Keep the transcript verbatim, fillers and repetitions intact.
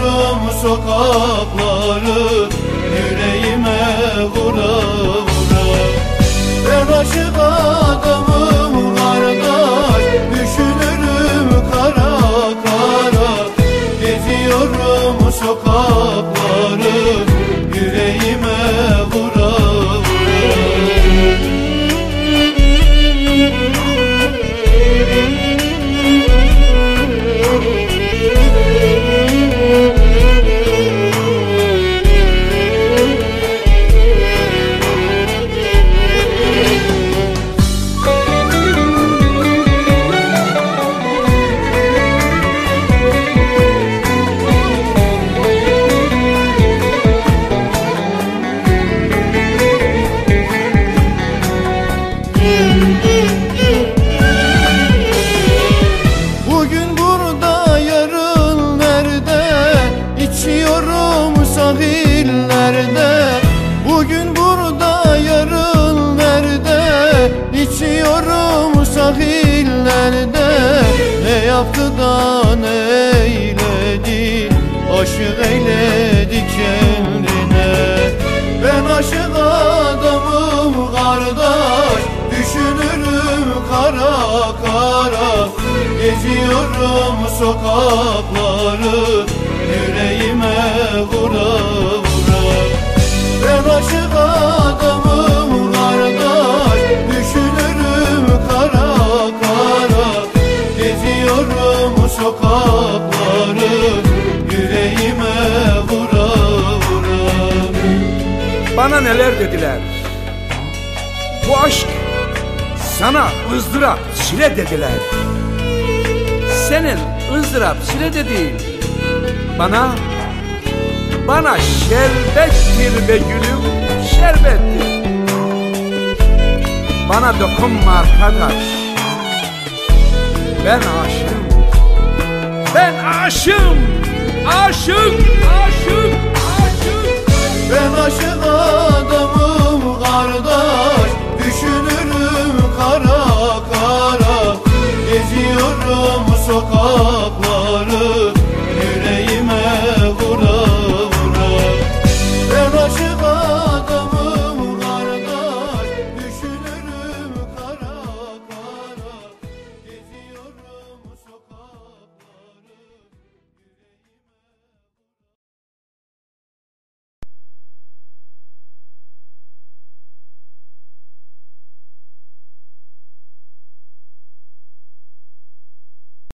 Geziyorum sokakları yüreğime vura vura. Ben aşık adamım kardeş, düşünürüm kara kara. Geziyorum sokakları yüreğime vura vura. Bugün burada, yarın nerede? İçiyorum sahillerde. Bugün burada, yarın nerede? İçiyorum sahillerde. Ne yaptı da ne eyledi? Aşık eyledi kendine. Ben aşık adamım kardeş, düşünürüm kara kara. Geziyorum sokakları yüreğime vura vura. Ben aşık adamım kardeş, düşünürüm kara kara. Geziyorum sokakları yüreğime vura vura. Bana neler dediler? Bu aşk sana ızdırap, çile dediler. Senin ızdırap, çile dediğin bana, bana şerbettir be gülüm, şerbettir. Bana dokunma arkadaş, ben aşığım, ben aşığım, aşık, aşık, aşık. Ben aşık adamım kardeş,